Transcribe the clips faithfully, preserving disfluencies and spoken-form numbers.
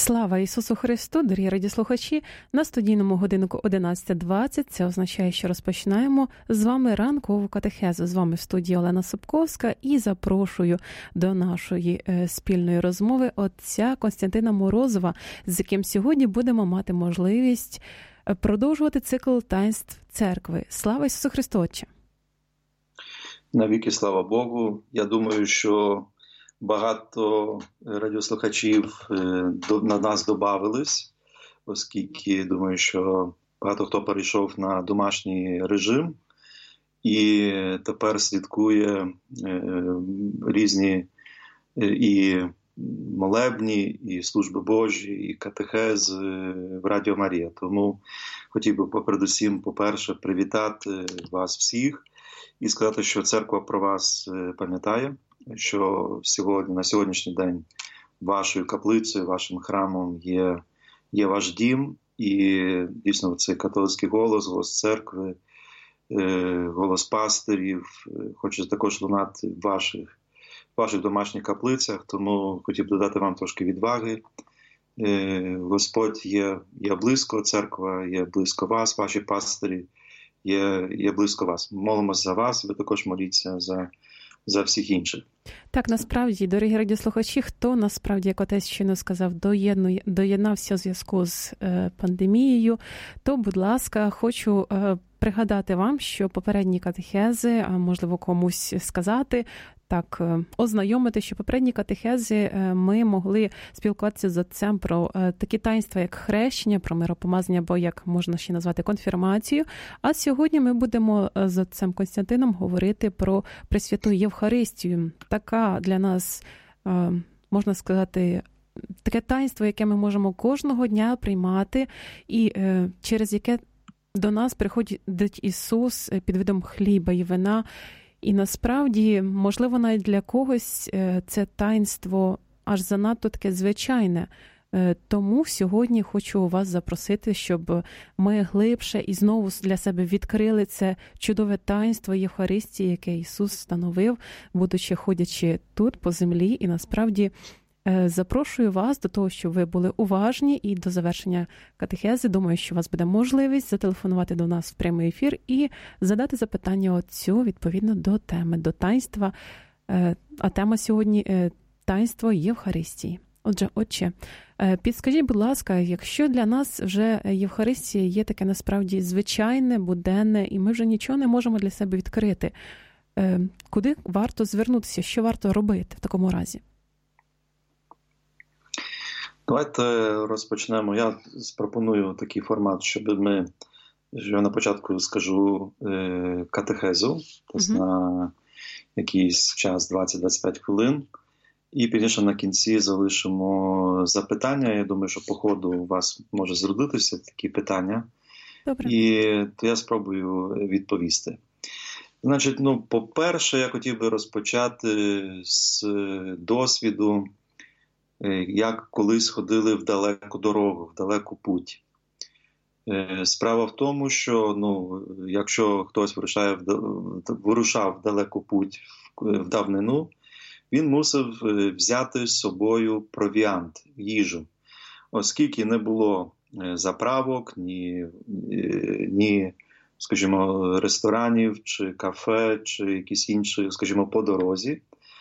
Слава Ісусу Христу, дорогі радіослухачі! На студійному годиннику одинадцята двадцять. Це означає, що розпочинаємо з вами ранкову катехезу. З вами в студії Олена Собковська і запрошую до нашої е, спільної розмови отця Костянтина Морозова, з яким сьогодні будемо мати можливість продовжувати цикл таїнств церкви. Слава Ісусу Христу, Отче! Навіки слава Богу! Я думаю, що багато радіослухачів на нас додавились, оскільки, думаю, що багато хто перейшов на домашній режим і тепер слідкує різні і молебні, і служби Божі, і катехез в Радіо Марія. Тому хотів би передусім, по-перше, привітати вас всіх і сказати, що церква про вас пам'ятає, що сьогодні, на сьогоднішній день вашою каплицею, вашим храмом є, є ваш дім, і дійсно цей католицький голос, голос церкви, голос пастирів хоче також лунати в ваших, в ваших домашніх каплицях, тому хотів додати вам трошки відваги. Господь є, є близько, церква є близько вас, ваші пастирі є, є близько вас. Молимося за вас, ви також моліться за за всіх інших. Так, насправді, дорогі радіослухачі, хто насправді, як отець щойно сказав, доєднує, доєднався у зв'язку з е, пандемією, то, будь ласка, хочу е, пригадати вам, що попередні катехези, а можливо комусь сказати, так, ознайомити, що попередні катехези ми могли спілкуватися з отцем про такі таїнства, як хрещення, про миропомазання, або як можна ще назвати конфірмацію. А сьогодні ми будемо з отцем Костянтином говорити про Пресвяту Євхаристію. Така для нас, можна сказати, таке таїнство, яке ми можемо кожного дня приймати, і через яке до нас приходить Ісус під видом хліба і вина. І насправді, можливо, навіть для когось це таїнство аж занадто таке звичайне. Тому сьогодні хочу вас запросити, щоб ми глибше і знову для себе відкрили це чудове таїнство Євхаристії, яке Ісус встановив, будучи ходячи тут по землі. І насправді запрошую вас до того, щоб ви були уважні, і до завершення катехези, думаю, що у вас буде можливість зателефонувати до нас в прямий ефір і задати запитання отцю відповідно до теми, до таїнства. А тема сьогодні – таїнство Євхаристії. Отже, Отче, підскажіть, будь ласка, якщо для нас вже Євхаристія є таке насправді звичайне, буденне, і ми вже нічого не можемо для себе відкрити, куди варто звернутися, що варто робити в такому разі? Давайте розпочнемо. Я пропоную такий формат, щоб ми, я на початку скажу катехезу, тобто mm-hmm. на якийсь час двадцять-двадцять п'ять хвилин, і пізніше на кінці залишимо запитання. Я думаю, що по ходу у вас може зродитися такі питання. Добре. І то я спробую відповісти. Значить, ну, по-перше, я хотів би розпочати з досвіду, як колись ходили в далеку дорогу, в далеку путь. Справа в тому, що ну, якщо хтось вирушає в, вирушав в далеку путь в давнину, він мусив взяти з собою провіант, їжу. Оскільки не було заправок, ні, ні, скажімо, ресторанів, чи кафе, чи якісь інші, скажімо, по дорозі.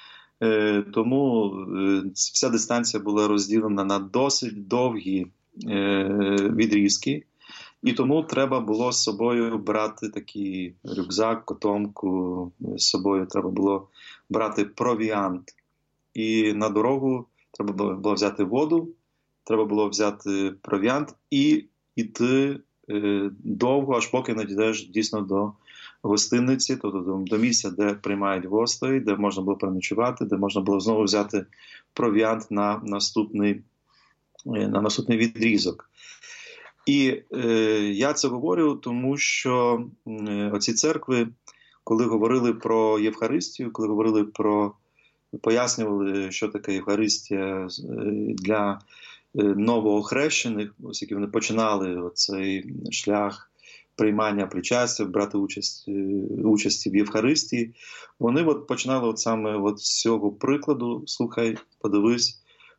Тому вся дистанція була розділена на досить довгі відрізки, і тому треба було з собою брати такий рюкзак, котомку, з собою треба було брати провіант. І на дорогу треба було взяти воду, треба було взяти провіант і йти довго, аж поки не дійдеш дійсно до гостиниці, тобто до, до місця, де приймають гостей, де можна було переночувати, де можна було знову взяти провіант на наступний, на наступний відрізок. І е, я це говорю, тому що е, оці церкви, коли говорили про Євхаристію, коли говорили про, пояснювали, що таке Євхаристія для е, новоохрещених, оскільки вони починали оцей шлях приймання причастя, брати участь, участі в Євхаристії, вони от починали от саме от з цього прикладу: слухай, подивись,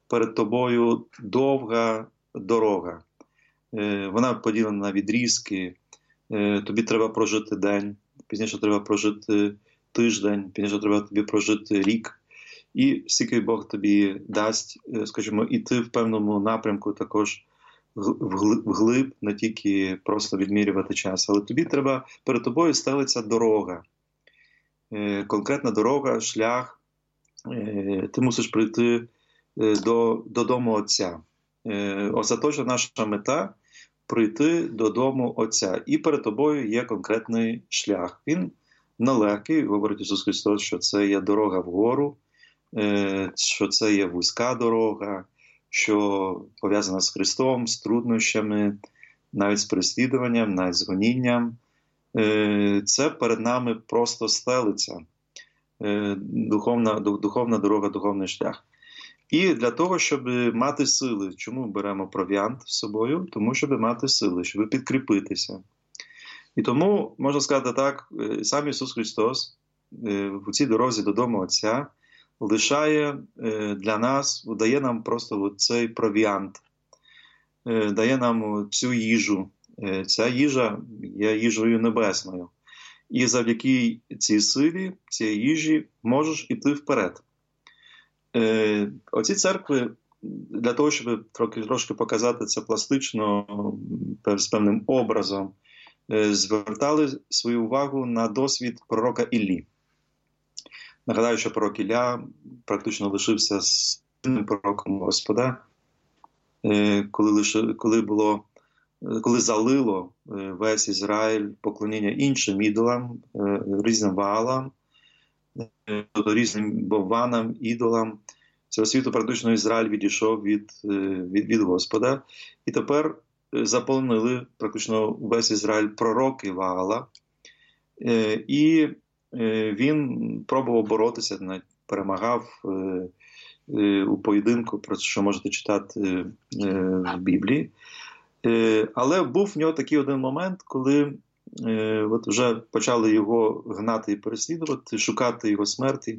перед тобою довга дорога. Вона поділена на відрізки. Тобі треба прожити день, пізніше треба прожити тиждень, пізніше треба тобі прожити рік. І стільки Бог тобі дасть, скажімо, іти в певному напрямку також вглиб, не тільки просто відмірювати час. Але тобі треба, перед тобою стелиться дорога. Конкретна дорога, шлях. Ти мусиш прийти до, додому Отця. Остаточна наша мета – прийти додому Отця. І перед тобою є конкретний шлях. Він нелегкий, говорить Ісус Христос, що це є дорога вгору, що це є вузька дорога, що пов'язана з Христом, з труднощами, навіть з переслідуванням, навіть з гонінням. Це перед нами просто стелиться. Духовна, духовна дорога, духовний шлях. І для того, щоб мати сили, чому беремо провіант з собою? Тому, щоб мати сили, щоб підкріпитися. І тому, можна сказати так, сам Ісус Христос в цій дорозі додому Отця лишає для нас, дає нам просто цей провіант, дає нам цю їжу. Ця їжа є їжею небесною. І завдяки цій силі, цій їжі, можеш іти вперед. Оці церкви, для того, щоб трохи, трошки показати це пластично, з певним образом, звертали свою увагу на досвід пророка Іллі. Нагадаю, що пророк Ілля практично лишився сильним пророком Господа, коли, лиши, коли, було, коли залило весь Ізраїль поклоніння іншим ідолам, різним ваалам, різним бовванам, ідолам. Цього світу практично Ізраїль відійшов від, від, від Господа. І тепер заполонили практично весь Ізраїль пророки Ваала. І він пробував боротися, перемагав у поєдинку, про що можете читати в Біблії. Але був в нього такий один момент, коли от вже почали його гнати і переслідувати, шукати його смерті.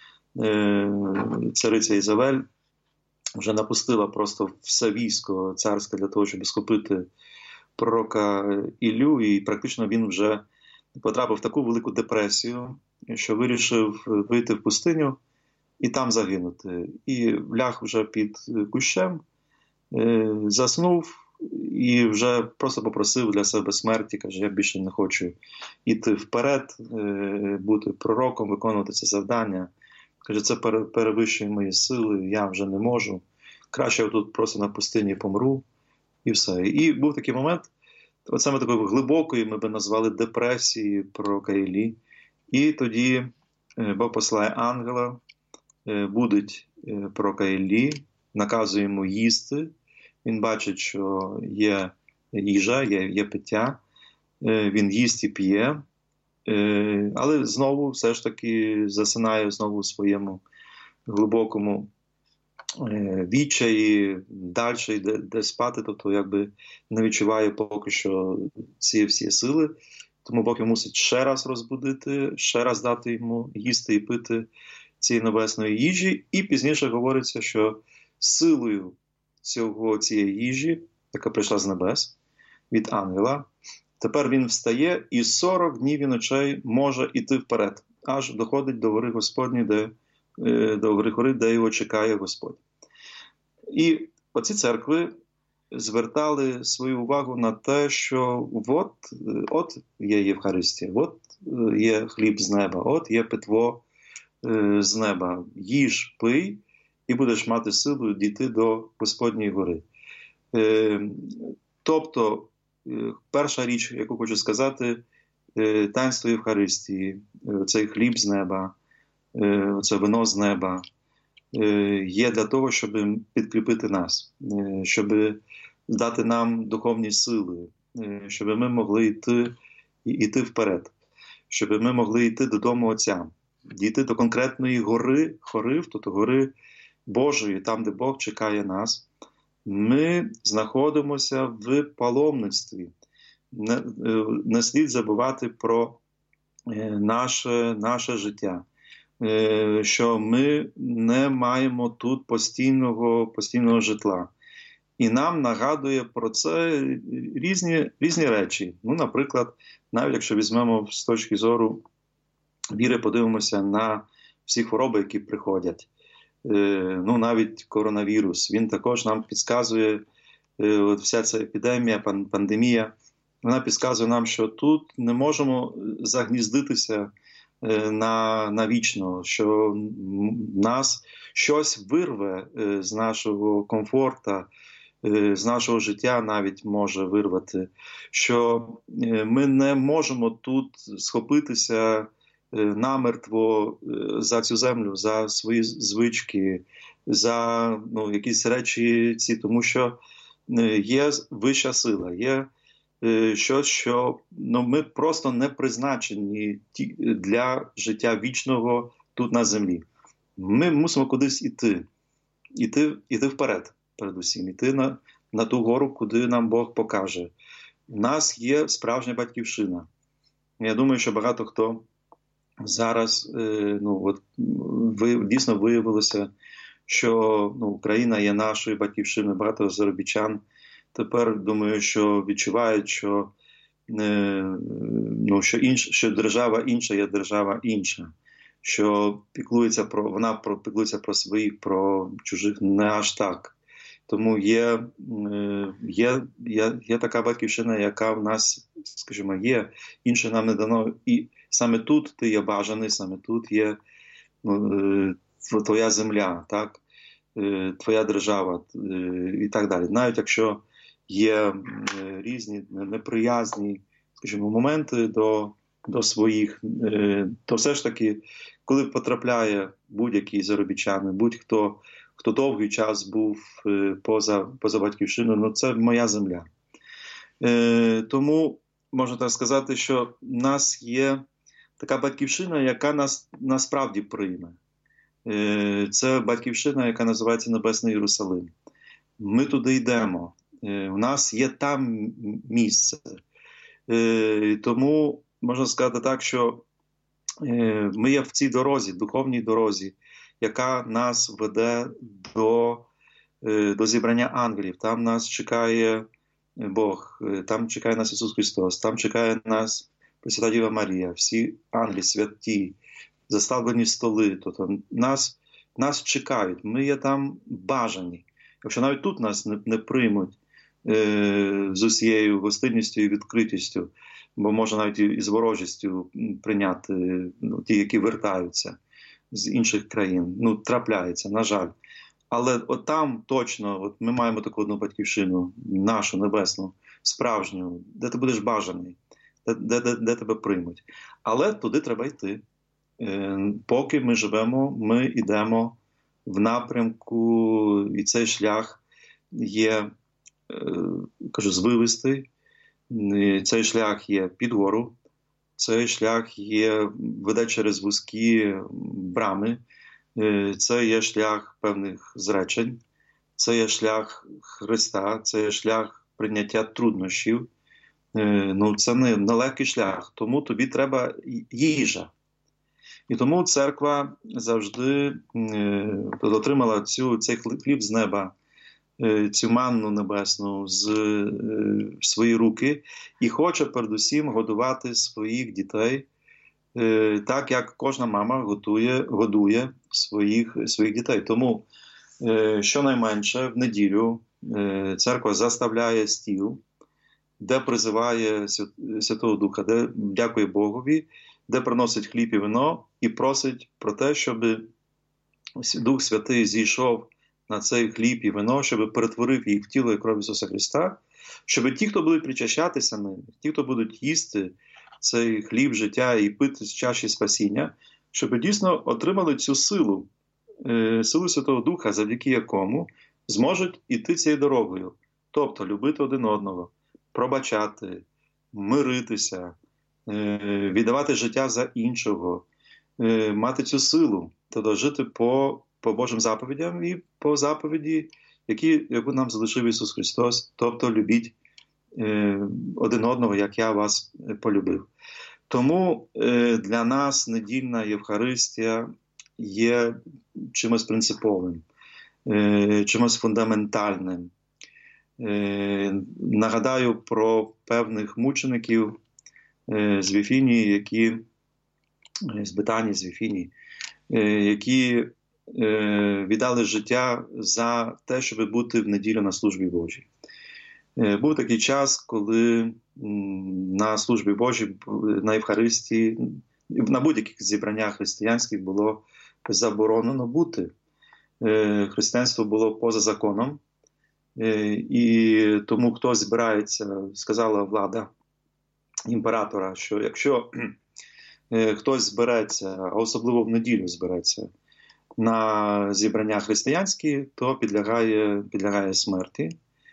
Цариця Ізавель вже напустила просто все військо царське для того, щоб схопити пророка Іллю, і практично він вже потрапив в таку велику депресію, що вирішив вийти в пустиню і там загинути. І ляг вже під кущем, заснув і вже просто попросив для себе смерті, каже, я більше не хочу йти вперед, бути пророком, виконувати це завдання. Каже, це перевищує мої сили, я вже не можу. Краще я тут просто на пустині помру, і все. І був такий момент, от саме такої глибокої, ми би назвали депресії пророка Іллі. І тоді Бог посилає ангела, будить пророка Іллі, наказує йому їсти. Він бачить, що є їжа, є, є пиття, він їсть і п'є, але знову все ж таки засинає знову у своєму глибокому відчаї, далі йде, йде спати, тобто якби не відчуває поки що ці всі сили, тому Бог йому мусить ще раз розбудити, ще раз дати йому їсти і пити цієї небесної їжі, і пізніше говориться, що силою цього, цієї їжі, яка прийшла з небес, від ангела, тепер він встає і сорок днів і ночей може йти вперед, аж доходить до гори Господні, де, до гори гори, де його чекає Господь. І оці церкви звертали свою увагу на те, що от, от є Євхаристія, от є хліб з неба, от є питво з неба. Їж, пий, і будеш мати силу дійти до Господньої гори. Тобто, перша річ, яку хочу сказати, таїнство Євхаристії, цей хліб з неба, це вино з неба, є для того, щоб підкріпити нас, щоб дати нам духовні сили, щоб ми могли йти, йти вперед, щоб ми могли йти додому Отця, дійти до конкретної гори, хорив, тобто гори Божої, там, де Бог чекає нас. Ми знаходимося в паломництві. Не, не слід забувати про наше, наше життя. що ми не маємо тут постійного, постійного житла. І нам нагадує про це різні, різні речі. Ну, наприклад, навіть якщо візьмемо з точки зору віри, подивимося на всі хвороби, які приходять. Ну, навіть коронавірус, він також нам підказує, от вся ця епідемія, пандемія, вона підказує нам, що тут не можемо загніздитися на, на вічно, що нас щось вирве з нашого комфорту, з нашого життя навіть може вирвати, що ми не можемо тут схопитися намертво за цю землю, за свої звички, за ну, якісь речі ці, тому що є вища сила, є щось, що ну, ми просто не призначені для життя вічного тут на землі. Ми мусимо кудись іти, іти, іти вперед, передусім, іти на, на ту гору, куди нам Бог покаже. У нас є справжня батьківщина. Я думаю, що багато хто зараз ну, от, ви, дійсно виявилося, що ну, Україна є нашою батьківщиною, багато заробітчан тепер, думаю, що відчувають, що, ну, що, інш, що держава інша є держава інша, що піклується про, вона про, піклується про своїх, про чужих не аж так. Тому є, є, є, є така батьківщина, яка в нас, скажімо, є, інше нам не дано. І саме тут ти є бажаний, саме тут є ну, твоя земля, так? Твоя держава і так далі. Навіть якщо є різні неприязні, скажімо, моменти до, до своїх, то все ж таки, коли потрапляє будь-який заробітчанин, будь-хто, хто довгий час був поза, поза батьківщиною, ну це моя земля. Тому можна так сказати, що в нас є така батьківщина, яка нас насправді прийме. Це батьківщина, яка називається Небесний Єрусалим. Ми туди йдемо. У нас є там місце. Тому можна сказати так, що ми є в цій дорозі, духовній дорозі, яка нас веде до, до зібрання ангелів. Там нас чекає Бог, там чекає нас Ісус Христос, там чекає нас Пресвята Діва Марія, всі ангели святі, заставлені столи. Тобто нас, нас чекають, ми є там бажані. Якщо навіть тут нас не, не приймуть е, з усією гостинністю і відкритістю, бо може навіть і з ворожістю прийняти ну, ті, які вертаються з інших країн. Ну, трапляється, на жаль. Але от там точно от ми маємо таку одну батьківщину, нашу небесну, справжню, де ти будеш бажаний, де, де, де, де тебе приймуть. Але туди треба йти. Поки ми живемо, ми йдемо в напрямку, і цей шлях є, кажу, звивистий, цей шлях є під гору, цей шлях є, веде через вузькі брами, це є шлях певних зречень, це є шлях Христа, це є шлях прийняття труднощів. Ну, це не нелегкий шлях, тому тобі треба їжа. І тому церква завжди е, отримала цю, цей хліб з неба, е, цю манну небесну з, е, в свої руки і хоче передусім годувати своїх дітей, е, так як кожна мама готує, годує своїх, своїх дітей. Тому е, щонайменше в неділю е, церква заставляє стіл, де призиває Святого Духа, де дякує Богові, де приносить хліб і вино і просить про те, щоб Дух Святий зійшов на цей хліб і вино, щоб перетворив їх в тіло і кров Ісуса Христа, щоб ті, хто будуть причащатися ним, ті, хто будуть їсти цей хліб життя і пити з чаші спасіння, щоб дійсно отримали цю силу, силу Святого Духа, завдяки якому зможуть іти цією дорогою, тобто любити один одного, пробачати, миритися, віддавати життя за іншого, мати цю силу, тобто жити по, по Божим заповідям і по заповіді, які, яку нам залишив Ісус Христос, тобто любіть один одного, як я вас полюбив. Тому для нас недільна Євхаристія є чимось принциповим, чимось фундаментальним. Нагадаю про певних мучеників з Віфінії, які, з Бетанії, з Віфінії, які віддали життя за те, щоб бути в неділю на службі Божій. Був такий час, коли на службі Божій, на Євхаристії, на будь-яких зібраннях християнських було заборонено бути. Християнство було поза законом, і тому хто збирається, сказала влада імператора, що якщо хтось збереться, а особливо в неділю збереться, на зібрання християнські, то підлягає, підлягає смерті.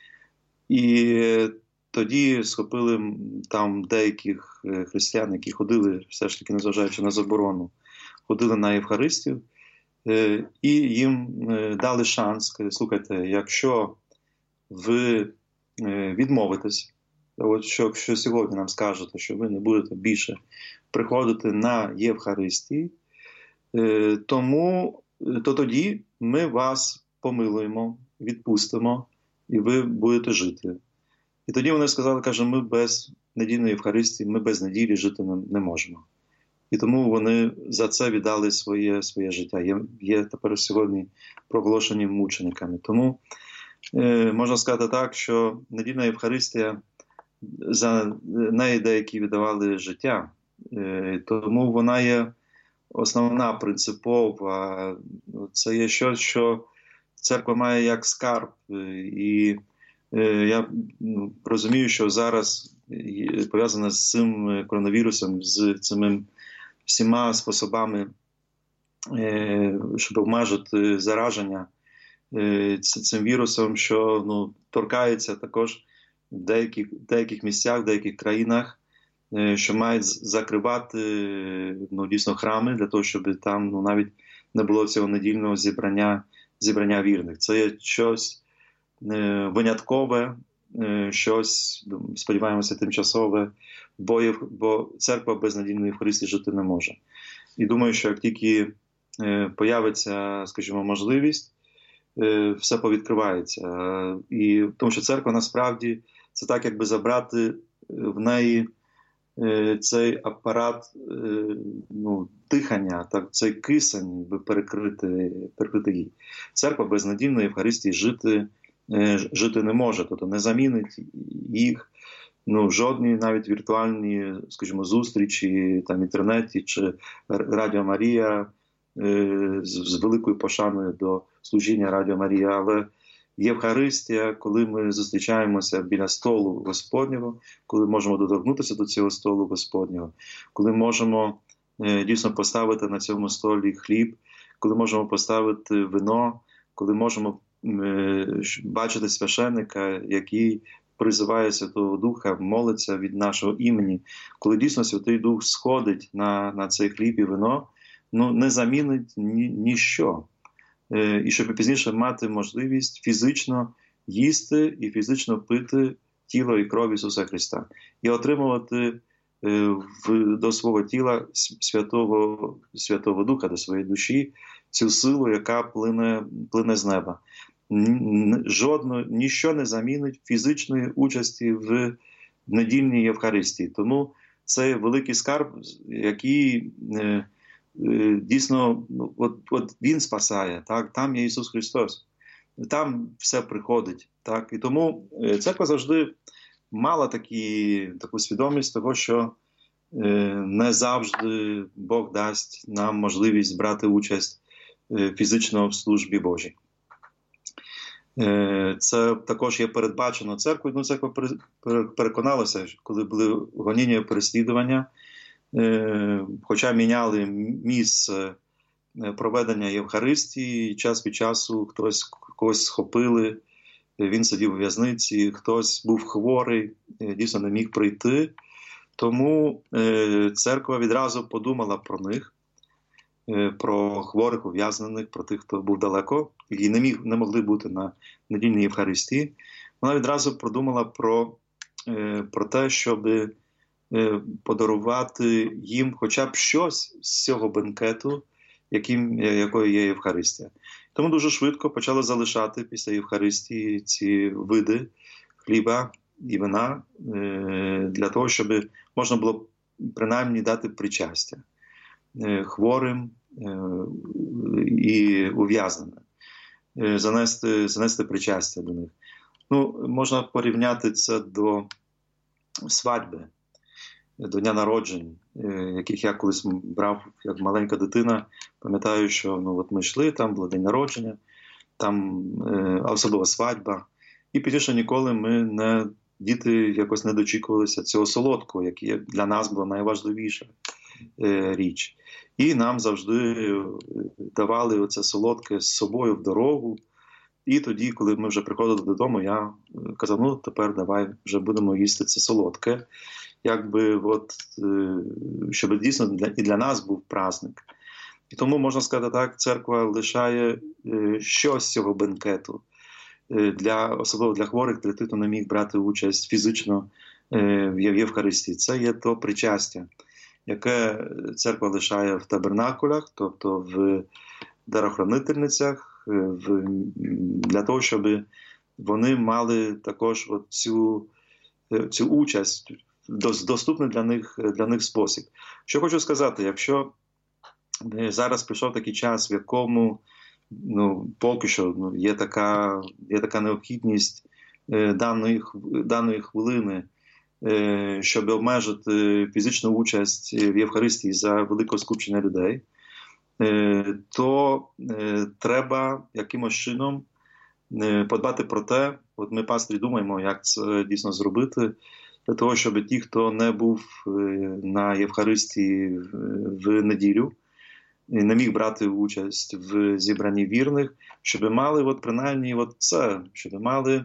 І тоді схопили там деяких християн, які ходили, все ж таки, незважаючи на заборону, ходили на Євхаристію, і їм дали шанс, сказали, слухайте, якщо ви відмовитесь, от що, якщо сьогодні нам скажете, що ви не будете більше приходити на Євхаристії, тому, то тоді ми вас помилуємо, відпустимо, і ви будете жити. І тоді вони сказали, каже, ми без недільної Євхаристії, ми без неділі жити не, не можемо. І тому вони за це віддали своє, своє життя. Є, є тепер сьогодні проголошені мучениками. Тому е, можна сказати так, що недільна Євхаристія, за неї деякі віддавали життя. Е, тому вона є основна, принципова. Це є щось, що церква має як скарб. І е, я розумію, що зараз пов'язане з цим коронавірусом, з цими всіма способами, е, щоб обмежити зараження е, цим вірусом, що ну, торкається також в деяких, деяких місцях, в деяких країнах, е, що мають закривати ну, дійсно храми для того, щоб там ну, навіть не було цього недільного зібрання, зібрання вірних. Це є щось е, виняткове, е, щось, сподіваємося, тимчасове, бо, є, бо церква без недільної Євхаристії жити не може. І думаю, що як тільки е, появиться, скажімо, можливість, е, все повідкривається. Е, і тому що церква насправді це так, якби забрати в неї е, цей апарат е, ну, дихання, так, цей кисень, би перекрити, перекрити її. Церква без недільної Євхаристії жити, е, жити не може, тобто не замінить їх. Ну, жодні навіть віртуальні, скажімо, зустрічі там в інтернеті чи Радіо Марія е, з, з великою пошаною до служіння Радіо Марія, але Євхаристія, коли ми зустрічаємося біля столу Господнього, коли можемо доторкнутися до цього столу Господнього, коли можемо е, дійсно поставити на цьому столі хліб, коли можемо поставити вино, коли можемо е, бачити священника, який призиває Святого Духа, молиться від нашого імені, коли дійсно Святий Дух сходить на, на цей хліб і вино, ну, не замінить ні, ніщо. Е, і щоб пізніше мати можливість фізично їсти і фізично пити тіло і кров Ісуса Христа. І отримувати е, в, до свого тіла Святого, Святого Духа, до своєї душі, цю силу, яка плине, плине з неба. Жодно, ніщо не замінить фізичної участі в недільній Євхаристії. Тому це великий скарб, який е, е, дійсно, от, от він спасає, так? Там є Ісус Христос, там все приходить. Так? І тому церква завжди мала такі, таку свідомість того, що е, не завжди Бог дасть нам можливість брати участь е, фізично в службі Божій. Це також є передбачено церквою. Ну, церква переконалася, коли були гоніння і переслідування, хоча міняли місце проведення Євхаристії, час від часу хтось когось схопили, він сидів у в'язниці, хтось був хворий, дійсно не міг прийти. Тому церква відразу подумала про них, про хворих, ув'язнених, про тих, хто був далеко і не, міг, не могли бути на недільній Євхаристії. Вона відразу продумала про, про те, щоб подарувати їм хоча б щось з цього бенкету, яким, якою є Євхаристія. Тому дуже швидко почали залишати після Євхаристії ці види хліба і вина для того, щоб можна було принаймні дати причастя хворим і ув'язненим, занести, занести причастя до них. Ну, можна порівняти це до свадьби, до дня народжень, яких я колись брав як маленька дитина. Пам'ятаю, що ну, от ми йшли, там було день народження, там е, особлива свадьба. І пізніше ніколи ми не, діти якось не дочікувалися цього солодкого, який для нас була найважливіша е, річ. І нам завжди давали оце солодке з собою в дорогу. І тоді, коли ми вже приходили додому, я казав, ну тепер давай вже будемо їсти це солодке. Якби от, щоб дійсно для, і для нас був праздник. І тому, можна сказати так, церква лишає щось з цього бенкету, для, особливо для хворих, для тих, хто не міг брати участь фізично в Євхаристії. Це є то причастя, яке церква лишає в табернакулях, тобто в дарохранительницях, в, для того, щоб вони мали також от цю, цю участь, доступний для них, для них спосіб. Що хочу сказати, якщо зараз прийшов такий час, в якому ну, поки що ну, є, така, є така необхідність е, даної, даної хвилини, е, щоб обмежити фізичну участь в Євхаристії за великого скупчення людей, е, то е, треба якимось чином е, подбати про те, от ми, пастирі, думаємо, як це дійсно зробити, для того, щоб ті, хто не був на Євхаристії в неділю, не міг брати участь в зібранні вірних, щоб мали от принаймні от це, щоб мали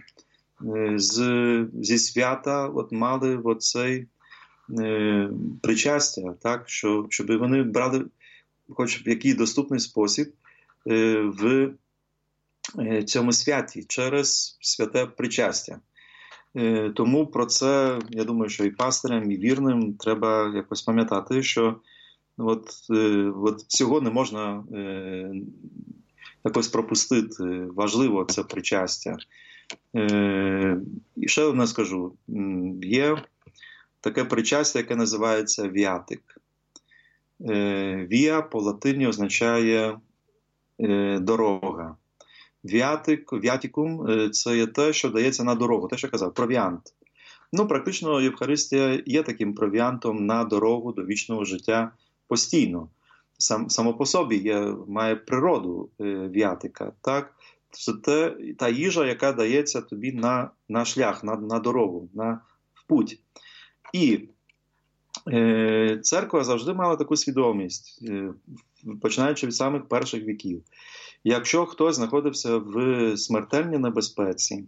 з, зі свята от мали от цей е, причастя, так, що, щоб вони брали хоч в який доступний спосіб е, в е, цьому святі через святе причастя. Тому про це, я думаю, що і пастирям, і вірним треба якось пам'ятати, що от, от цього не можна е, якось пропустити. Важливо це причастя. Е, і ще одне скажу. Є таке причастя, яке називається віатик. Е, віа по латині означає е, дорога. Віатик, віатікум – це є те, що дається на дорогу, те, що я казав, провіант. Ну, практично Євхаристія є таким провіантом на дорогу до вічного життя постійно. Сам, само по собі є, має природу е, віатика. Так? Це те, та їжа, яка дається тобі на, на шлях, на, на дорогу, на, в путь. І е, церква завжди мала таку свідомість, е, починаючи від самих перших віків. Якщо хтось знаходився в смертельній небезпеці,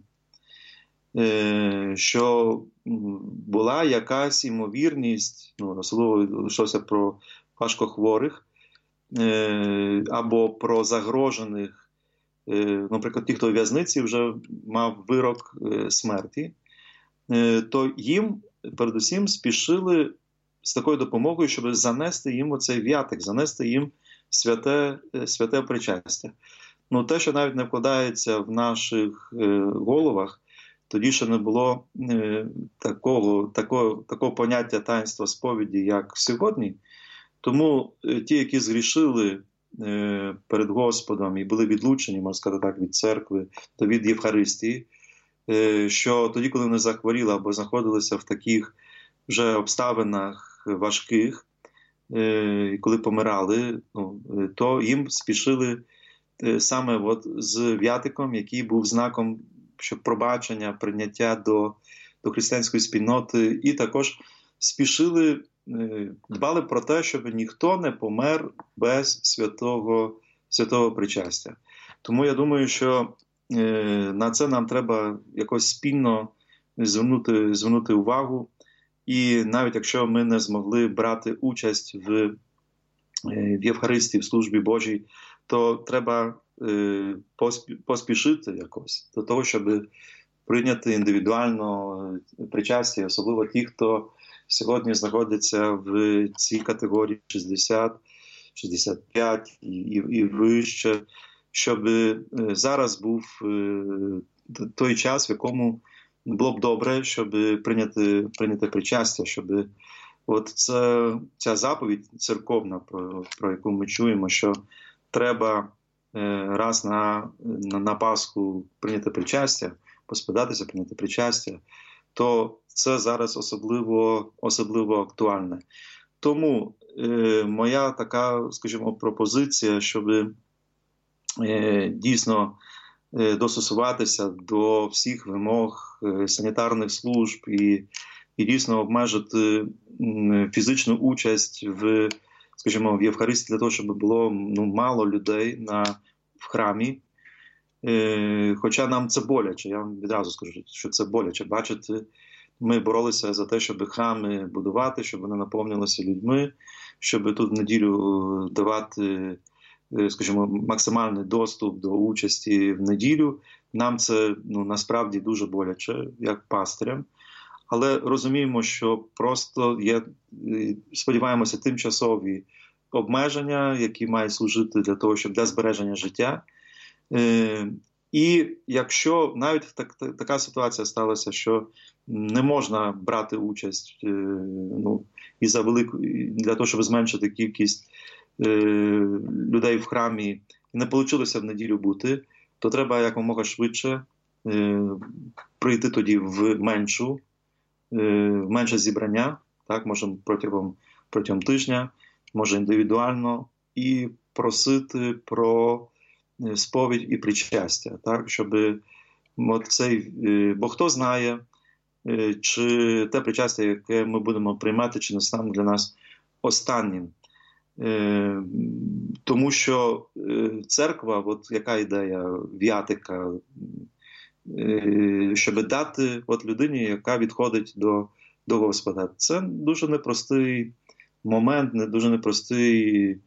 що була якась ймовірність, ну, особливо йшлося про важкохворих, або про загрожених, наприклад, ті, хто у в'язниці вже мав вирок смерті, то їм передусім спішили з такою допомогою, щоб занести їм оцей віатик, занести їм святе, святе причастя. Ну, те, що навіть не вкладається в наших е, головах, тоді ще не було е, такого, такого, такого поняття таїнства сповіді, як сьогодні. Тому е, ті, які згрішили е, перед Господом і були відлучені, можна сказати так, від церкви, то від Євхаристії, е, що тоді, коли вони захворіли або знаходилися в таких вже обставинах важких, і коли помирали, ну, то їм спішили саме от з в'ятиком, який був знаком що пробачення, прийняття до, до християнської спільноти, і також спішили, дбали про те, щоб ніхто не помер без святого, святого причастя. Тому я думаю, що на це нам треба якось спільно звернути, звернути увагу. І навіть якщо ми не змогли брати участь в, в Євхаристії, в службі Божій, то треба е, поспішити якось до того, щоб прийняти індивідуально причастя, особливо ті, хто сьогодні знаходиться в цій категорії шістдесят шістдесят п'ять і, і, і вище, щоб зараз був той час, в якому було б добре, щоб прийняти, прийняти причастя, щоб от це, ця заповідь церковна, про, про яку ми чуємо, що треба раз на, на, на Пасху прийняти причастя, поспадатися, прийняти причастя, то це зараз особливо, особливо актуальне. Тому е, моя така, скажімо, пропозиція, щоб е, дійсно е, достосуватися до всіх вимог е, санітарних служб і, і дійсно обмежити е, фізичну участь в, скажімо, в Євхаристії для того, щоб було ну, мало людей на, в храмі. Е, хоча нам це боляче, я вам відразу скажу, що це боляче. Бачите, ми боролися за те, щоб храми будувати, щоб вони наповнилися людьми, щоб тут в неділю давати, скажімо, максимальний доступ до участі в неділю. Нам це ну, насправді дуже боляче, як пастирям. Але розуміємо, що просто є, сподіваємося, тимчасові обмеження, які мають служити для того, щоб для збереження життя. І якщо навіть так, така ситуація сталася, що не можна брати участь ну, і за велику, для того, щоб зменшити кількість е, людей в храмі, і не вийшло в неділю бути, то треба якомога швидше е, прийти тоді в меншу, е, в менше зібрання, так, може протягом, протягом тижня, може індивідуально, і просити про сповідь і причастя, так, щоб от цей, бо хто знає, чи те причастя, яке ми будемо приймати, чи не стане для нас останнім. Тому що церква, от яка ідея, в'ятика, щоб дати от людині, яка відходить до, до Господа. Це дуже непростий момент, не дуже непростий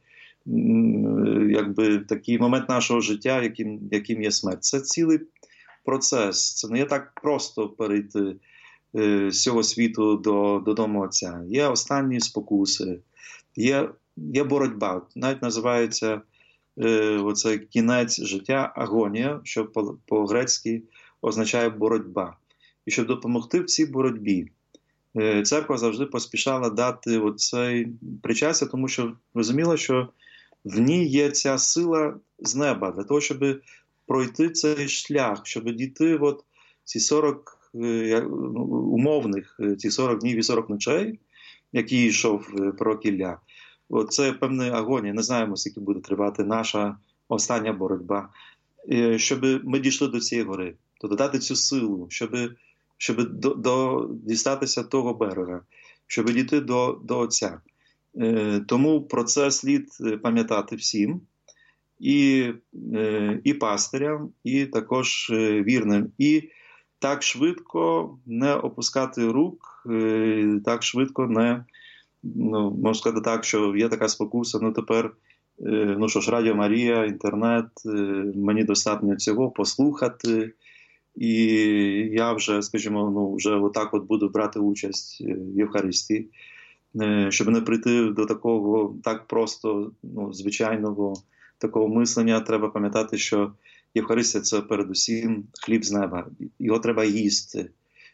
якби такий момент нашого життя, яким, яким є смерть. Це цілий процес. Це не є так просто перейти е, з цього світу до, до дому Отця. Є останні спокуси, є, є боротьба. Навіть називається е, оцей кінець життя агонія, що по, по-грецьки означає боротьба. І щоб допомогти в цій боротьбі, е, церква завжди поспішала дати оцей причастя, тому що розуміла, що в ній є ця сила з неба для того, щоб пройти цей шлях, щоб дійти от ці сорок умовних, ці сорок днів і сорок ночей, які йшов пророк Ілля. Це певна агонія, не знаємо, скільки буде тривати наша остання боротьба. Щоб ми дійшли до цієї гори, то додати цю силу, щоб, щоб до, до, дістатися того берега, щоб дійти до, до Отця. Тому про це слід пам'ятати всім, і, і пастирям, і також вірним. І так швидко не опускати рук, так швидко не, ну, можна сказати так, що є така спокуса, ну тепер, ну що ж, Радіо Марія, інтернет, мені достатньо цього послухати, і я вже, скажімо, ну, вже отак от буду брати участь в Євхаристії. Щоб не прийти до такого так просто, ну, звичайного такого мислення, треба пам'ятати, що Євхаристія – це передусім хліб з неба. Його треба їсти,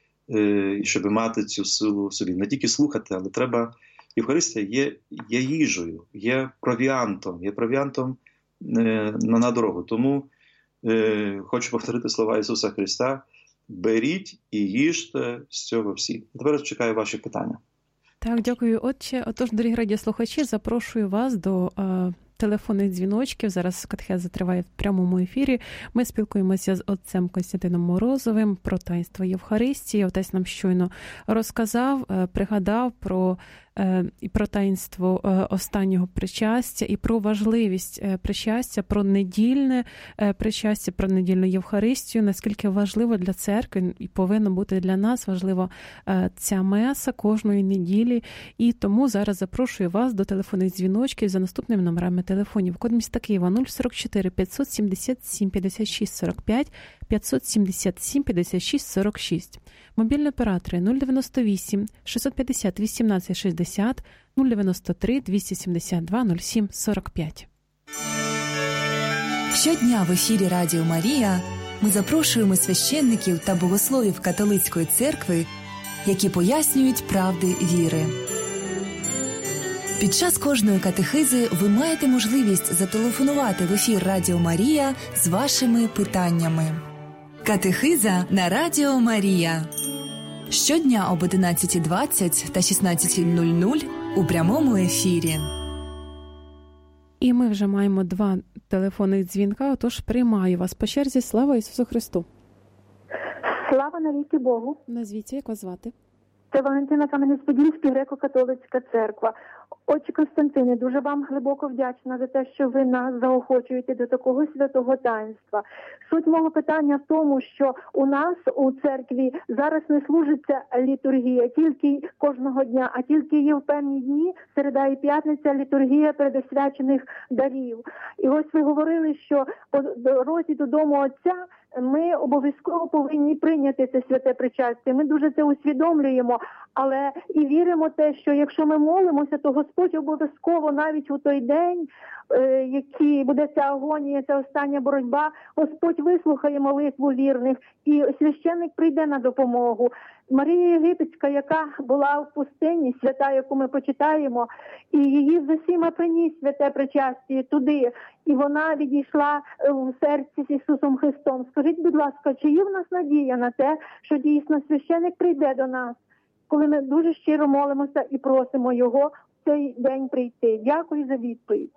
щоб мати цю силу в собі. Не тільки слухати, але треба... Євхаристія є, є їжею, є провіантом, є провіантом на, на дорогу. Тому е, хочу повторити слова Ісуса Христа: беріть і їжте з цього всі. А тепер чекаю ваші питання. Так, дякую, отче. Отож, дорогі радіослухачі, запрошую вас до е, телефонних дзвіночків. Зараз катехеза триває в прямому ефірі. Ми спілкуємося з отцем Костянтином Морозовим про таїнство Євхаристії. Отець нам щойно розказав, е, пригадав про і про таїнство останнього причастя, і про важливість причастя, про недільне причастя, про недільну Євхаристію, наскільки важливо для церкви і повинно бути для нас важлива ця меса кожної неділі. І тому зараз запрошую вас до телефонних дзвіночків за наступними номерами телефонів. Код міста Києва нуль сорок чотири п'ятсот сімдесят сім п'ятдесят шість сорок п'ять, п'ятсот сімдесят сім п'ятдесят шість сорок шість. Мобільні оператори нуль дев'яносто вісім шістсот п'ятдесят вісімнадцять шістдесят, нуль дев'яносто три двісті сімдесят два нуль сім сорок п'ять. Щодня в ефірі Радіо Марія ми запрошуємо священників та богословів католицької церкви, які пояснюють правди віри. Під час кожної катехизи ви маєте можливість зателефонувати в ефір Радіо Марія з вашими питаннями. Катехиза на Радіо Марія. Щодня об одинадцята двадцять та шістнадцята нуль нуль у прямому ефірі. І ми вже маємо два телефонних дзвінка, отож приймаю вас по черзі. Слава Ісусу Христу! Слава навіки Богу! Назвіться, як вас звати? Це Валентина Кам'янець-Подільський, греко-католицька церква. Отче Константине, дуже вам глибоко вдячна за те, що ви нас заохочуєте до такого святого таїнства. Суть мого питання в тому, що у нас у церкві зараз не служиться літургія тільки кожного дня, а тільки є в певні дні, середа і п'ятниця, літургія предосвячених дарів. І ось ви говорили, що по дорозі додому Отця ми обов'язково повинні прийняти це святе причастя. Ми дуже це усвідомлюємо, але і віримо те, що якщо ми молимося, то Господь обов'язково навіть у той день, е, який буде ця агонія, ця остання боротьба, Господь вислухає молитву вірних, і священник прийде на допомогу. Марія Єгипетська, яка була в пустині, свята, яку ми почитаємо, і її з усіма приніс святе причастя туди, і вона відійшла в серці з Ісусом Христом. Скажіть, будь ласка, чи є в нас надія на те, що дійсно священник прийде до нас, коли ми дуже щиро молимося і просимо Його в цей день прийти? Дякую за відповідь.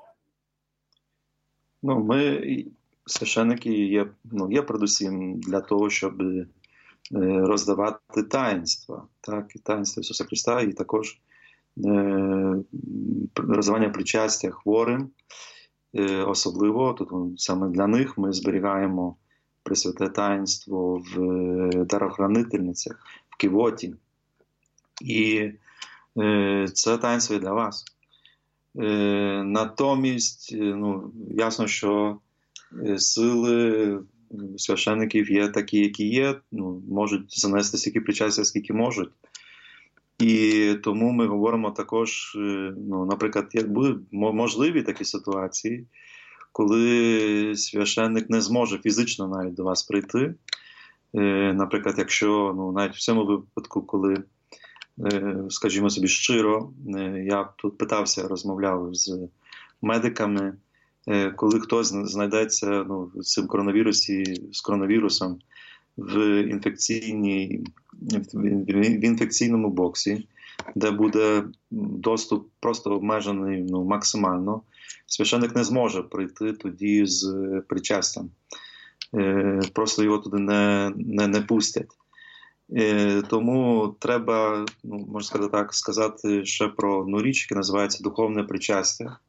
Ну, ми, священники, є, ну, є передусім для того, щоб роздавати таїнства, так, і таїнство Ісуса Христа, і також е, роздавання причастя хворим. Е, особливо, тут саме для них ми зберігаємо Пресвяте таїнство в дарохранительницях, в кивоті. І е, це таїнство і для вас. Е, натомість, ну, ясно, що сили священників є такі, які є, ну, можуть занести стільки причастя, скільки можуть. І тому ми говоримо також, ну, наприклад, як будуть можливі такі ситуації, коли священник не зможе фізично навіть до вас прийти. Наприклад, якщо, ну, навіть в цьому випадку, коли, скажімо собі щиро, я тут питався, розмовляв з медиками, коли хтось знайдеться, ну, в цим коронавірусі, з коронавірусом в, інфекційній, в інфекційному боксі, де буде доступ просто обмежений, ну, максимально, священник не зможе прийти тоді з причастям. Просто його туди не, не, не пустять. Тому треба, ну, можна сказати так, сказати ще про одну річ, яка називається духовне причастя.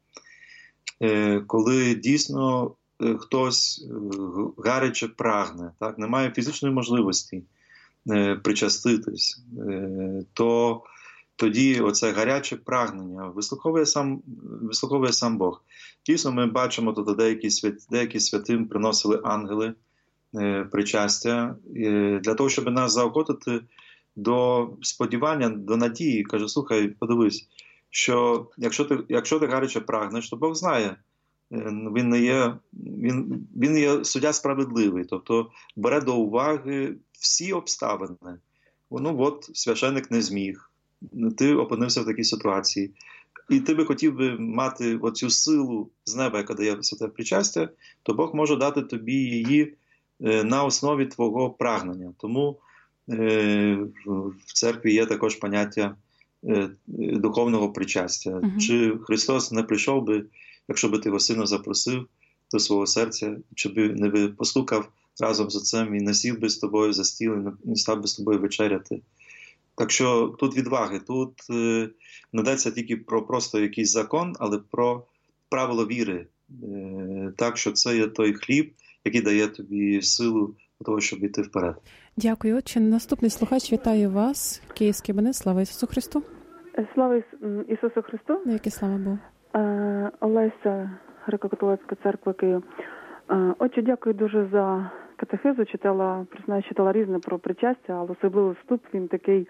Коли дійсно хтось гаряче прагне, так, немає фізичної можливості причаститись, то тоді оце гаряче прагнення вислуховує сам, вислуховує сам Бог. Дійсно, ми бачимо, тут деякі, свят, деякі святим приносили ангели причастя для того, щоб нас заохотити до сподівання, до надії. Каже, слухай, подивись, що якщо ти, якщо ти гаряче прагнеш, то Бог знає, він не є, він, він є суддя справедливий, тобто бере до уваги всі обставини. Ну от, священник не зміг, ти опинився в такій ситуації, і ти би хотів би мати оцю силу з неба, яка дає святе причастя, то Бог може дати тобі її на основі твого прагнення. Тому е, в церкві є також поняття духовного причастя. Uh-huh. Чи Христос не прийшов би, якщо би ти його сильно запросив до свого серця, чи би не би постукав разом з Отцем і не сів би з тобою за стіл, і не став би з тобою вечеряти. Так що тут відваги, тут е, не йдеться тільки про просто якийсь закон, але про правило віри. Е, так, що це є той хліб, який дає тобі силу для того, щоб йти вперед. Дякую, Отче. Наступний слухач вітає вас. Київський Бенес. Слава Ісусу Христу. Слава Ісусу Христу. Яке слава Богу. Олеся, Греко-католицька церква Київ. Отче, дякую дуже за катехизу читала, признаю, читала різне про причастя, але особливо вступ, він такий,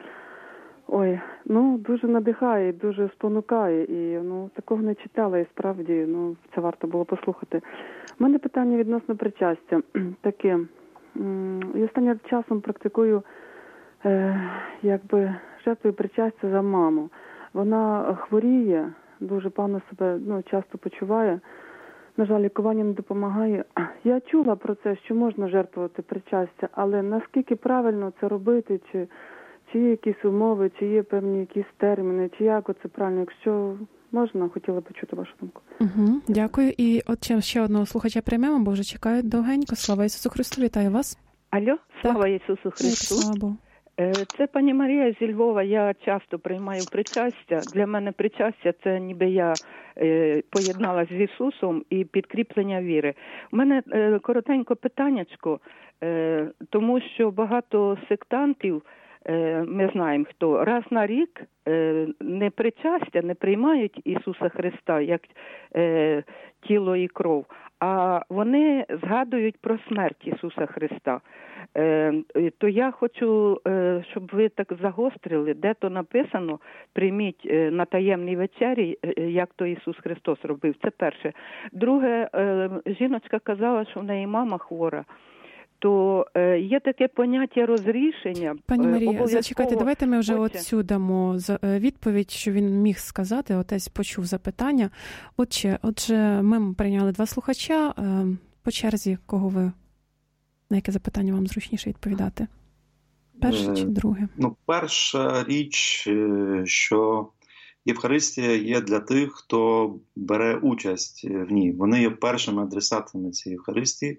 ой, ну, дуже надихає, дуже спонукає. І, ну, такого не читала, і справді, ну, це варто було послухати. У мене питання відносно причастя. Таке, і останнім часом практикую, е, якби, жертвую причастя за маму. Вона хворіє, дуже погано себе, ну, часто почуває. На жаль, лікування не допомагає. Я чула про це, що можна жертвувати причастя, але наскільки правильно це робити, чи, чи є якісь умови, чи є певні якісь терміни, чи як це правильно, якщо можна, хотіла почути вашу думку. Угу, дякую. І от ще одного слухача приймемо, бо вже чекають довгенько. Слава Ісусу Христу, вітаю вас. Алло, слава так. Ісусу Христу. Слава Богу. Це пані Марія зі Львова. Я часто приймаю причастя. Для мене причастя – це ніби я е, поєдналася з Ісусом і підкріплення віри. У мене е, коротенько питаннячко, е, тому що багато сектантів, е, ми знаємо хто, раз на рік е, не причастя, не приймають Ісуса Христа як е, тіло і кров, а вони згадують про смерть Ісуса Христа. Е, то я хочу, е, щоб ви так загострили, де то написано, прийміть е, на таємній вечері, е, як то Ісус Христос робив. Це перше. Друге, е, жіночка казала, що в неї мама хвора. То е, є таке поняття розрішення. Пані Марія, обов'язково... зачекайте, давайте ми вже Отче. оцю дамо відповідь, що він міг сказати, отець почув запитання. Отже, отже, ми прийняли два слухача. По черзі, кого ви, на яке запитання вам зручніше відповідати? Перше чи друге? Ну, перша річ, що Євхаристія є для тих, хто бере участь в ній. Вони є першими адресатами цієї Євхаристії.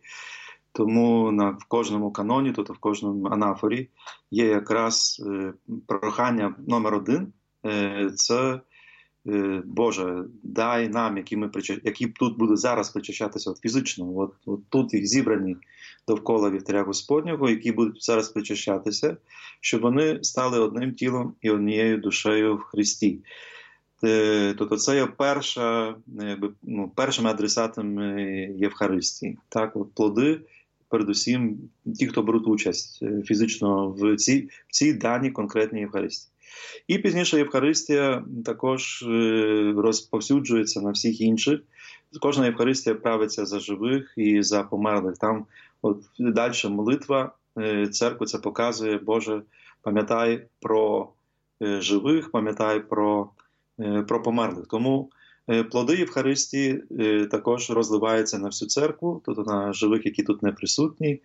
Тому на, в кожному каноні, тобто в кожному анафорі, є якраз е, прохання номер один. Е, це, е, Боже, дай нам, які, ми, які тут будуть зараз причащатися от фізично. От, от тут їх зібрані довкола вівтаря Господнього, які будуть зараз причащатися, щоб вони стали одним тілом і однією душею в Христі. Е, тобто це є перша, якби, ну, першими адресатами Євхаристії. Так, от плоди, передусім ті, хто беруть участь фізично в цій, в цій даній конкретній Євхаристії. І пізніше Євхаристія також розповсюджується на всіх інших. Кожна Євхаристія правиться за живих і за померлих. Там от далі молитва церкви це показує, Боже, пам'ятай про живих, пам'ятай про, про померлих. Тому плоди Євхаристії також розливаються на всю церкву, тобто на живих, які тут не присутні,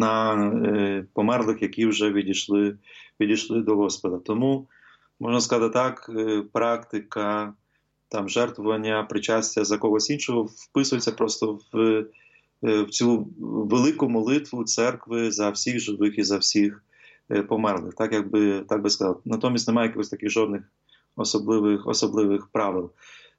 на померлих, які вже відійшли, відійшли до Господа. Тому, можна сказати так, практика там, жертвування, причастя за когось іншого вписується просто в, в цю велику молитву церкви за всіх живих і за всіх померлих. Так, якби, так би сказав. Натомість немає якихось таких жодних особливих, особливих правил.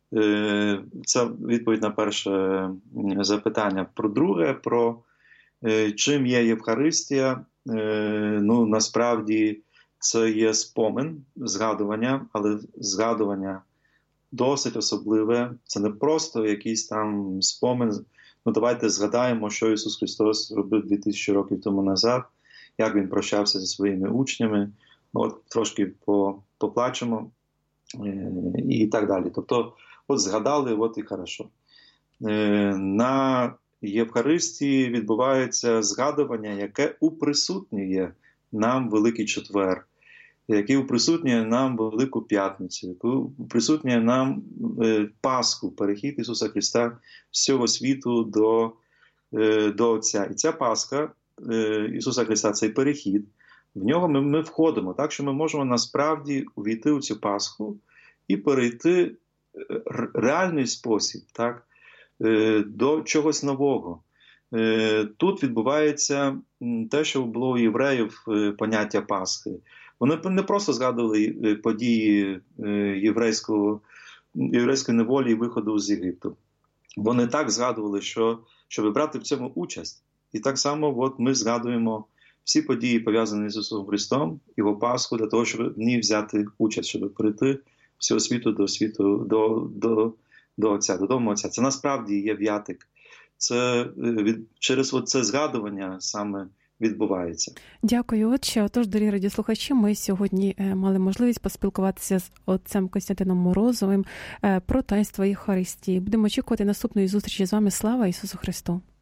Це відповідь на перше запитання. Про друге, про чим є Євхаристія, ну, насправді це є спомин, згадування, але згадування досить особливе. Це не просто якийсь там спомин. Ну, давайте згадаємо, що Ісус Христос робив дві тисячі років тому назад, як Він прощався зі своїми учнями. От трошки поплачемо і так далі. Тобто, от згадали, от і хорошо. На Євхаристії відбувається згадування, яке уприсутнює нам Великий Четвер, яке уприсутнює нам Велику П'ятницю, яке уприсутнює нам Пасху, перехід Ісуса Христа з цього світу до, до Отця. І ця Пасха Ісуса Христа, цей перехід, в нього ми, ми входимо, так що ми можемо насправді увійти у цю Пасху і перейти реальний спосіб, так, до чогось нового. Тут відбувається те, що було у євреїв поняття Пасхи. Вони не просто згадували події єврейського, єврейської неволі і виходу з Єгипту. Вони так згадували, що, щоб брати в цьому участь. І так само от ми згадуємо всі події, пов'язані з Ісусом Христом, Його Пасху, для того, щоб в ній взяти участь, щоб прийти всього світу до світу, до, до, до Отця, додому Отця. Це насправді є в'ятик. це від, через це згадування саме відбувається. Дякую, отче. Отож, дорогі радіослухачі, ми сьогодні мали можливість поспілкуватися з отцем Костянтином Морозовим про таїнство Євхаристії. Будемо очікувати наступної зустрічі з вами. Слава Ісусу Христу!